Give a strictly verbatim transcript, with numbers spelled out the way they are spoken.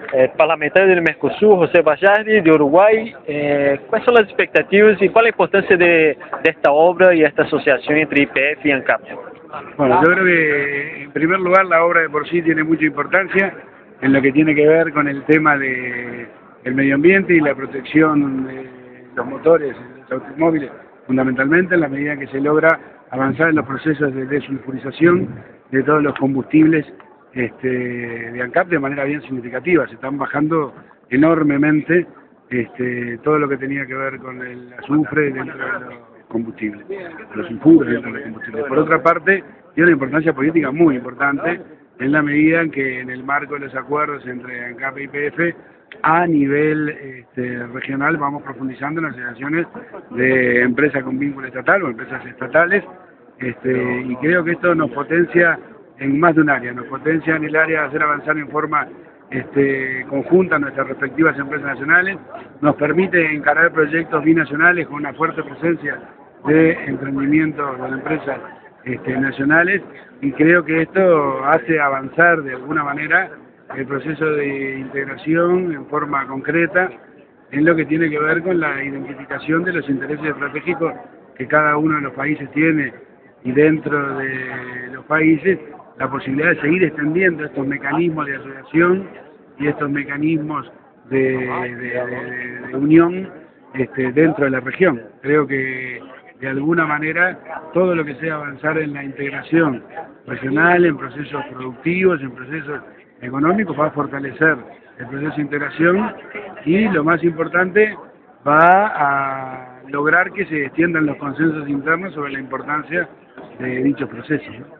eh, parlamentario del Mercosur, José Bayardi, de Uruguay. Eh, ¿Cuáles son las expectativas y cuál es la importancia de, de esta obra y esta asociación entre I P F y ANCAP? Bueno, yo creo que en primer lugar la obra de por sí tiene mucha importancia en lo que tiene que ver con el tema de el medio ambiente y la protección de los motores, de los automóviles, fundamentalmente en la medida que se logra avanzar en los procesos de desulfurización de todos los combustibles este, de ANCAP de manera bien significativa. Se están bajando enormemente este, todo lo que tenía que ver con el azufre dentro de los combustibles, los sulfuros dentro de los combustibles. Por otra parte, tiene una importancia política muy importante en la medida en que en el marco de los acuerdos entre ANCAP e I P F a nivel este, regional vamos profundizando en las relaciones de empresas con vínculo estatal o empresas estatales este, y creo que esto nos potencia en más de un área, nos potencia en el área de hacer avanzar en forma este, conjunta nuestras respectivas empresas nacionales, nos permite encarar proyectos binacionales con una fuerte presencia de emprendimientos de empresas este, nacionales y creo que esto hace avanzar de alguna manera el proceso de integración en forma concreta en lo que tiene que ver con la identificación de los intereses estratégicos que cada uno de los países tiene y dentro de los países la posibilidad de seguir extendiendo estos mecanismos de asociación y estos mecanismos de, de, de, de unión este, dentro de la región. Creo que de alguna manera todo lo que sea avanzar en la integración regional, en procesos productivos, en procesos económicos va a fortalecer el proceso de integración y lo más importante va a lograr que se extiendan los consensos internos sobre la importancia de dichos procesos, ¿no?